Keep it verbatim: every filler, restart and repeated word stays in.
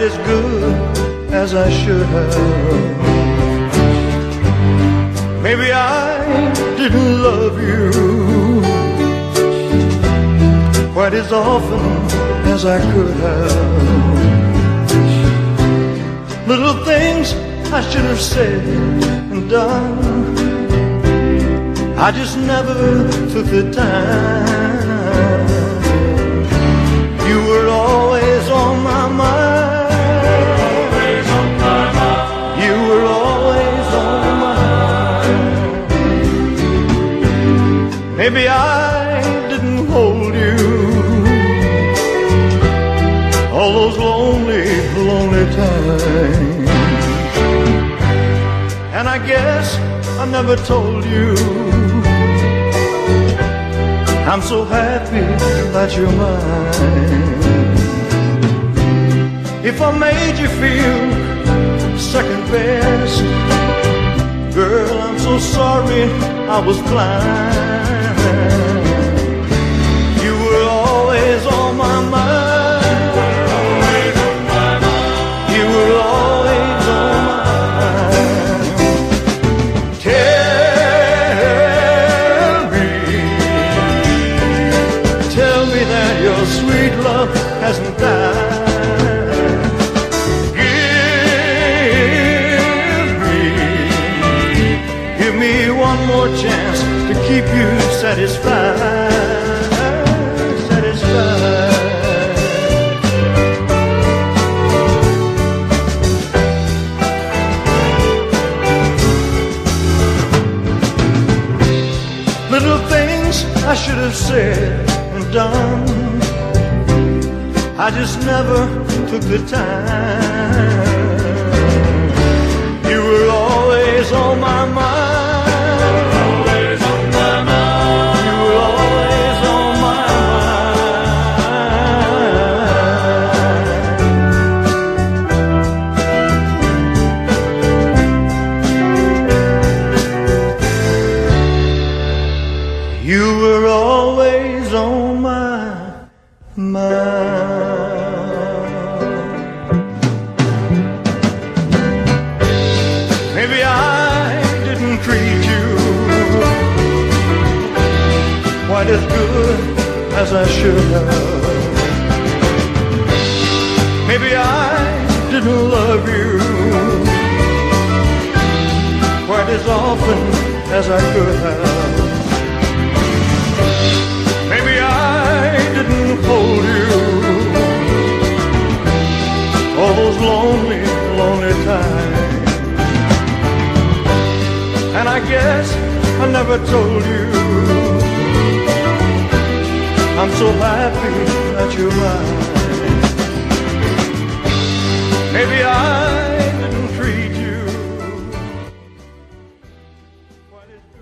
as good as I should have. Maybe I didn't love you quite as often as I could have. Little things I should have said and done, I just never took the time. You were always on my mind. Always on my mind. You were always on my mind. Maybe I didn't hold you all those lonely, lonely times. And I guess I never told you I'm so happy that you're mine. If I made you feel second best, girl, I'm so sorry I was blind. You were always on my mind. Always on my mind. You were always on my mind. Tell me, tell me that your sweet love hasn't died. Give me, give me one more chance to keep you satisfied, satisfied. Little things I should have said and done, I just never took the time. You were always on my mind. Always on my mind. You were always on my mind. You were always on my mind. Maybe I didn't treat you quite as good as I should have. Maybe I didn't love you quite as often as I could have. Maybe I didn't hold you all those lonely, lonely times. And I guess I never told you I'm so happy that you're mine. Maybe I